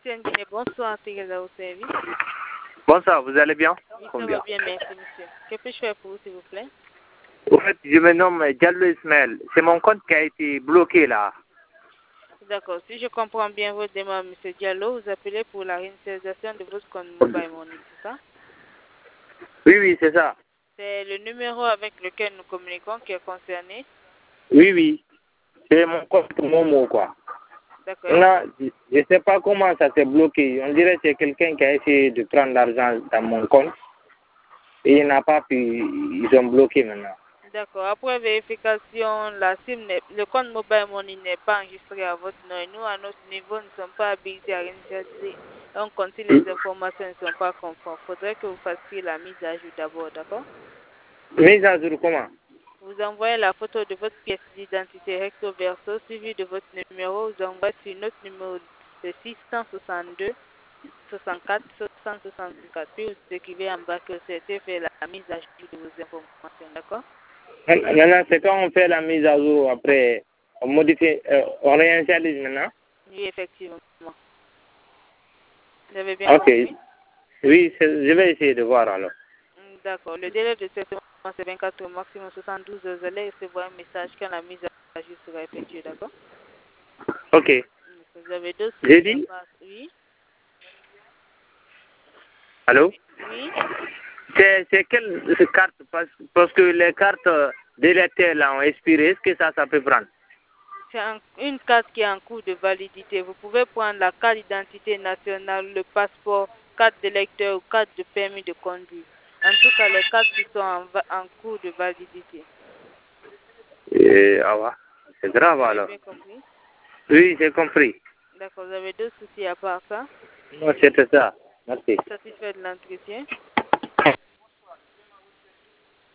MTN Guinée, bonsoir, Tigeza au service. Bonsoir, vous allez bien? Oui, ça va bien, merci, monsieur. Que puis-je faire pour vous, s'il vous plaît? En fait, je me nomme Diallo Ismaël. C'est mon compte qui a été bloqué là. D'accord. Si je comprends bien votre demande, monsieur Diallo, vous appelez pour la réinitialisation de votre compte Mobile Money, c'est ça? Oui, c'est ça. C'est le numéro avec lequel nous communiquons qui est concerné? Oui. C'est mon compte Momo, quoi. D'accord. Là, je ne sais pas comment ça s'est bloqué. On dirait que c'est quelqu'un qui a essayé de prendre l'argent dans mon compte. Et il n'a pas pu. Ils ont bloqué maintenant. D'accord. Après vérification, le compte Mobile Money n'est pas enregistré à votre nom. Et nous, à notre niveau, nous ne sommes pas habilités à réinitialiser. Donc, quand les informations ne sont pas conformes, il faudrait que vous fassiez la mise à jour d'abord, d'accord? Mise à jour comment? Vous envoyez la photo de votre pièce d'identité recto verso suivi de votre numéro. Vous envoyez sur notre numéro de 662 64 664. Puis vous écrivez en bas que c'était fait la mise à jour de vos informations, d'accord? Maintenant, c'est quand on fait la mise à jour, après, on modifie, on réinitialise maintenant? Oui, effectivement. Vous avez bien compris? Oui, je vais essayer de voir alors. D'accord. Le délai de traitement, c'est 24 heures, maximum 72 heures. Vous allez recevoir un message quand la mise à jour sera effectuée, d'accord? Ok. Vous avez deux soucis. J'ai dit? Oui. Allô? Oui. C'est quelle carte? Parce que les cartes d'électeurs là ont expiré. Est-ce que ça peut prendre? C'est une carte qui est en cours de validité. Vous pouvez prendre la carte d'identité nationale, le passeport, carte d'électeur ou carte de permis de conduire. En tout cas, les cartes qui sont en cours de validité. C'est grave alors. Vous avez bien compris? Oui, j'ai compris. D'accord, vous avez deux soucis à part ça? Non, c'était ça. Merci. Satisfait de l'entretien?